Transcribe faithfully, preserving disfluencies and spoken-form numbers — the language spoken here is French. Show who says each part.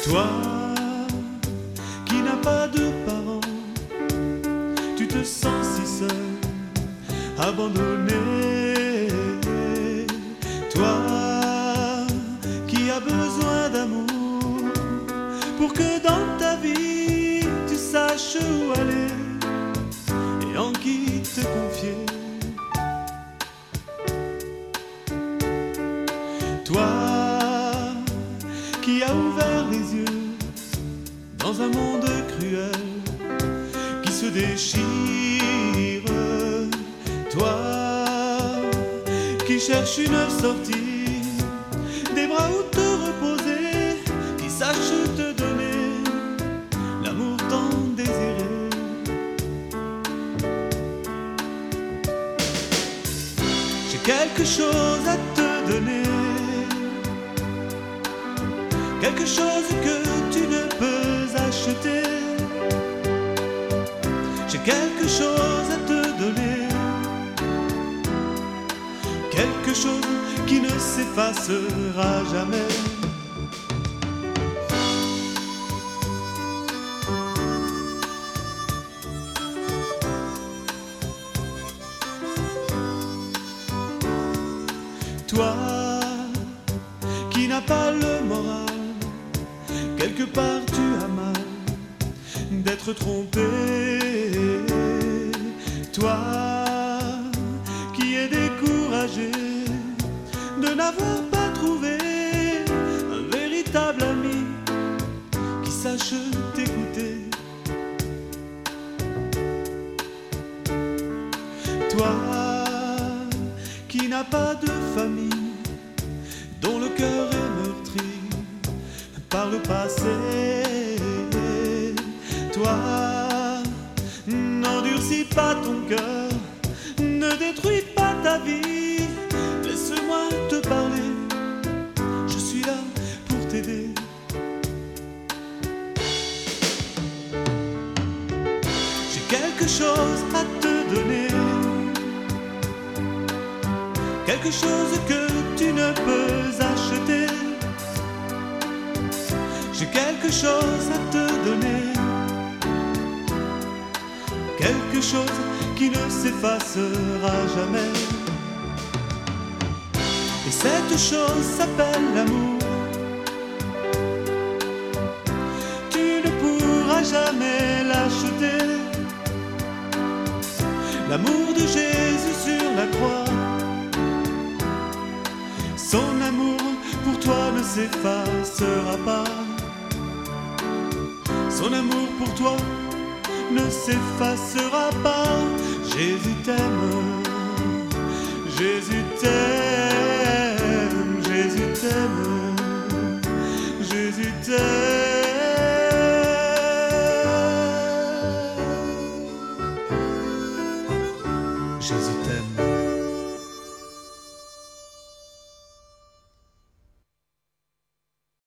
Speaker 1: Toi qui n'as pas de parents, tu te sens si seul, abandonné. Toi qui as besoin d'amour pour que dans ta vie tu saches où aller et en qui te confier. Toi qui as ouvert les yeux dans un monde cruel qui se déchire. Toi qui cherches une sortie, des bras où te reposer, qui sache te donner l'amour tant désiré. J'ai quelque chose à te donner, quelque chose que tu ne peux acheter. J'ai quelque chose à te donner, quelque chose qui ne s'effacera jamais. Toi qui n'as pas le moral, quelque part tu as mal d'être trompé. Toi qui es découragé de n'avoir pas trouvé un véritable ami qui sache t'écouter. Toi qui n'as pas de famille, dont le cœur est meurtri par le passé. Toi, n'endurcis pas ton cœur, ne détruis pas ta vie. Laisse-moi te parler, je suis là pour t'aider. J'ai quelque chose à te donner, quelque chose que tu ne peux acheter. J'ai quelque chose à te donner, quelque chose qui ne s'effacera jamais. Et cette chose s'appelle l'amour. Tu ne pourras jamais l'acheter. L'amour de Jésus sur la croix, son amour pour toi ne s'effacera pas. Son amour pour toi ne s'effacera pas. Jésus t'aime, Jésus t'aime, Jésus t'aime, Jésus t'aime, Jésus t'aime.